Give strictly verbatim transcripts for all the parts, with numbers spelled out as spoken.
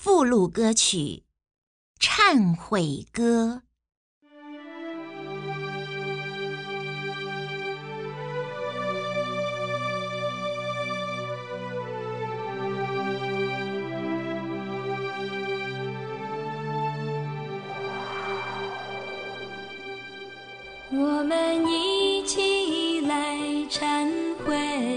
附录歌曲《忏悔歌》。 我们一起来忏悔，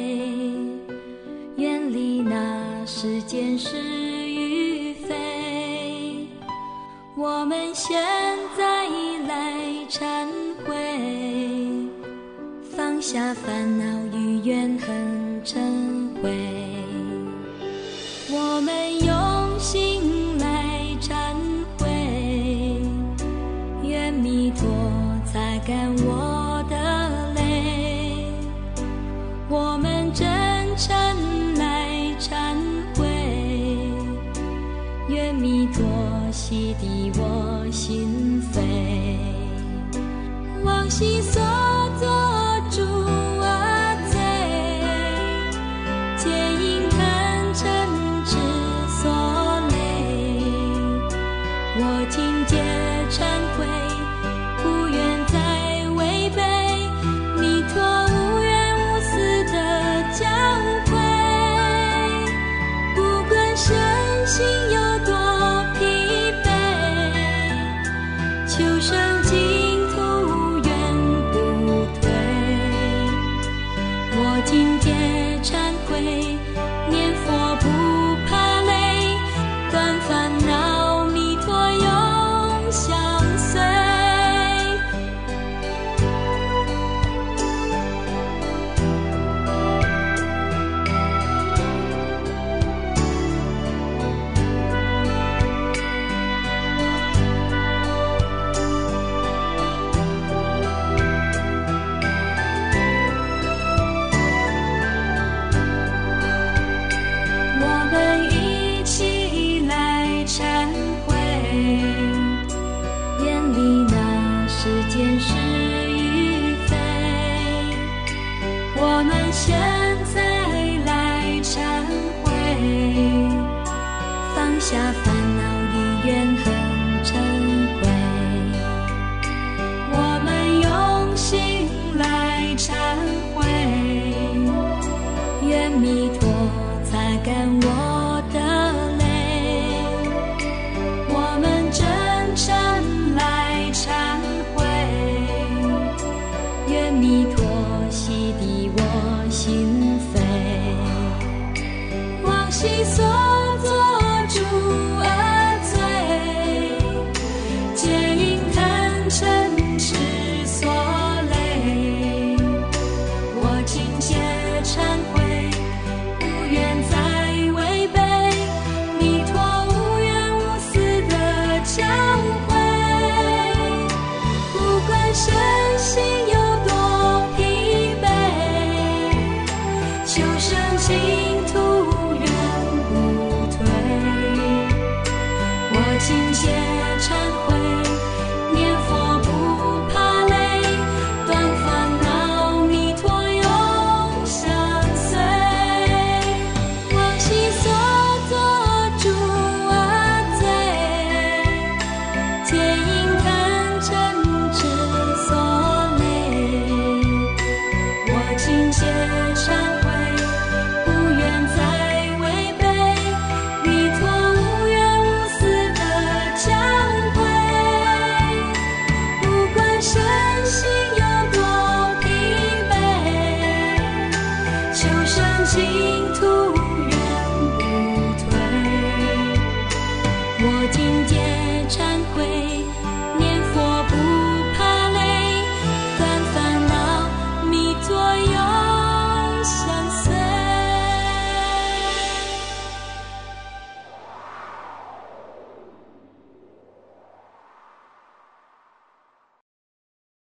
远离那世间是与非。我们现在来忏悔，放下烦恼与怨恨成灰。我们用心来忏悔，愿弥陀擦干我的泪。我们真诚来忏悔，愿弥陀洗涤我心扉。往昔所作诸恶罪，皆因贪嗔痴所累。我今皆忏悔，不愿再违背弥陀无缘无私的教诲。不管身心有多疲惫，求生净土永不退。我今皆忏悔，念佛不怕累，断烦恼弥陀永相随。我们一起来忏悔，远离那世间是与非。我们现在来忏悔，放下烦恼与怨恨成灰。我们用心来忏悔，愿弥陀擦干我的泪。我们真诚来忏悔，愿弥陀洗涤我心扉。往昔所作诸恶罪，皆因贪嗔痴所累。我今皆忏悔，不愿再违背弥陀无缘无私的教诲。不管身心有多疲惫，求生净土永不退。我今皆忏悔，念佛不怕累，断烦恼弥陀永相随。往昔所作诸恶罪，皆因贪嗔痴所累。我今皆忏悔，不愿再违背弥陀无缘无私的教诲。不管身心有多疲惫，求生净土